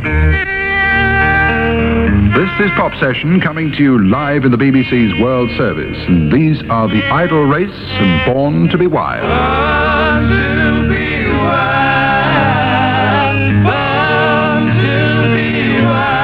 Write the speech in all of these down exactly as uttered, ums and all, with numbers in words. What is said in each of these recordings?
This is Pop Session coming to you live in the B B C's World Service. And these are The Idle Race and Born to be Wild. Born to be wild. Born to be wild.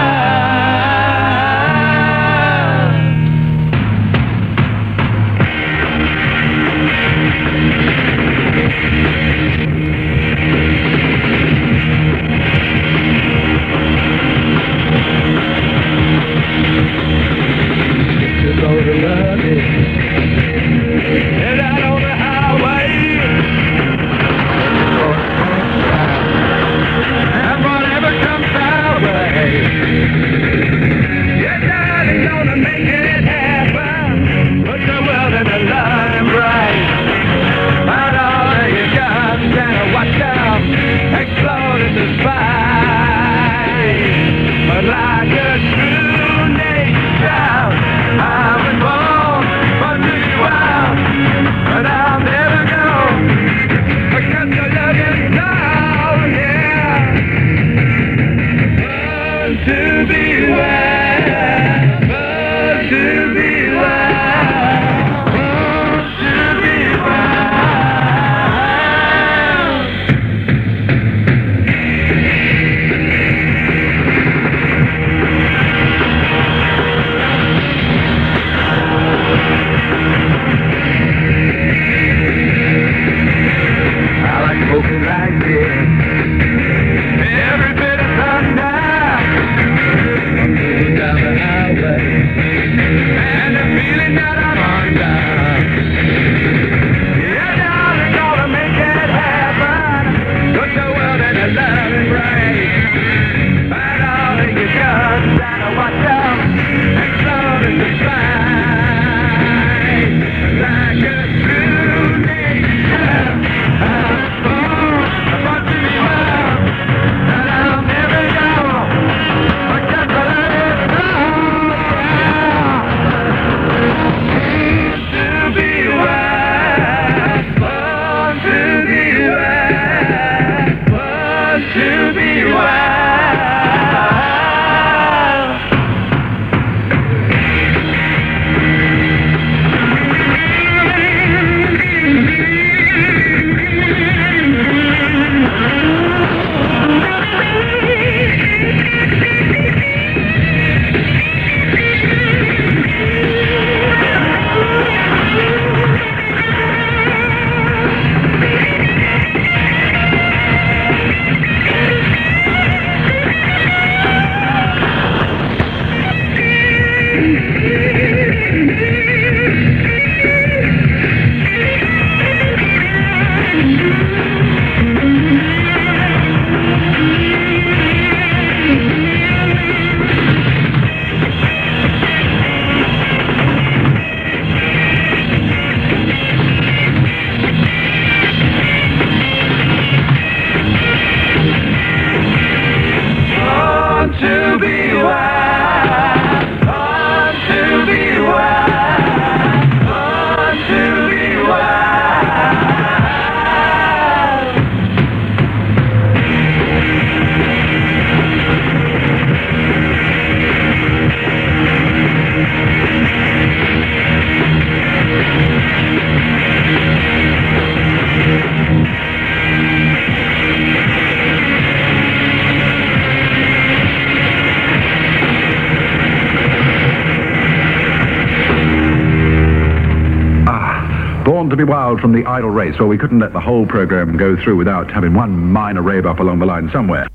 Born to be Wild from The Idle Race. Well, we couldn't let the whole program go through without having one minor rave up along the line somewhere.